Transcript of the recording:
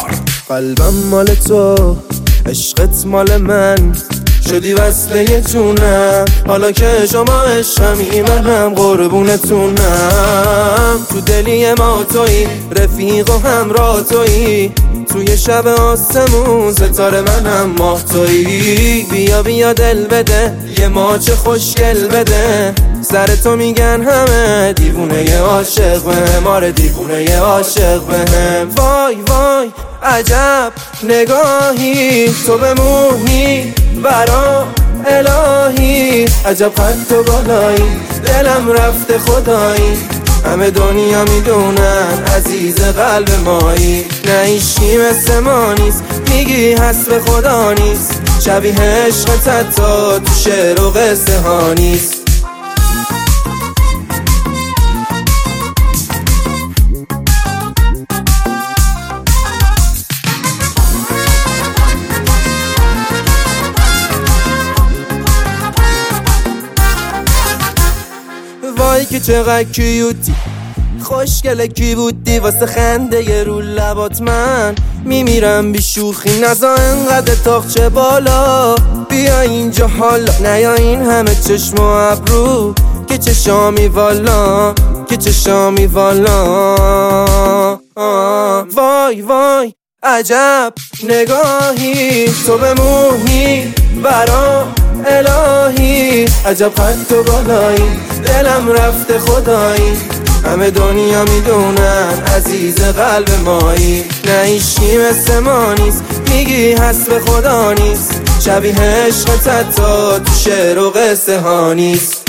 قلبم مال تو، عشقت مال من، شدی وصله جونم. حالا که شما عشقمی منم قربونتونم. تو دلی ما تویی، رفیق و همراه تویی، توی شب آسمون ستاره منم ماه تویی. بیا بیا دل بده، یه ماچ خوشگل بده، سر تو میگن همه دیوونه عاشق بهم، آره دیوونه عاشق بهم. وای وای عجب نگاهی تو بمونی برا الهی، عجب قد تو بالایی، دلم رفته خدایی، همه دنیا میدونن عزیز قلب مایی. نه ایشکی مثل ما نیست، میگی حسب خدا نیست، شبیه عشقت حتی تو شعر و قصه ها نیست. وای که چقدر کیوتی، خوشگله کی بودی، واسه خنده ی رو لبات من میمیرم بی شوخی. نزا انقدر تاخچه بالا، بیا اینجا حالا، نیا این همه چشم و ابرو، که چشامی والا، که چشامی والا. وای وای عجب نگاهی تو بمونی برا الهی، عجب قد تو بالایی، دلم رفته خدایی، همه دنیا میدونن عزیز قلب مایی. نه ایشکی مثل ما نیست، میگی حسب خدا نیست، شبیه عشقت حتی تو شعر و قصه ها نیست.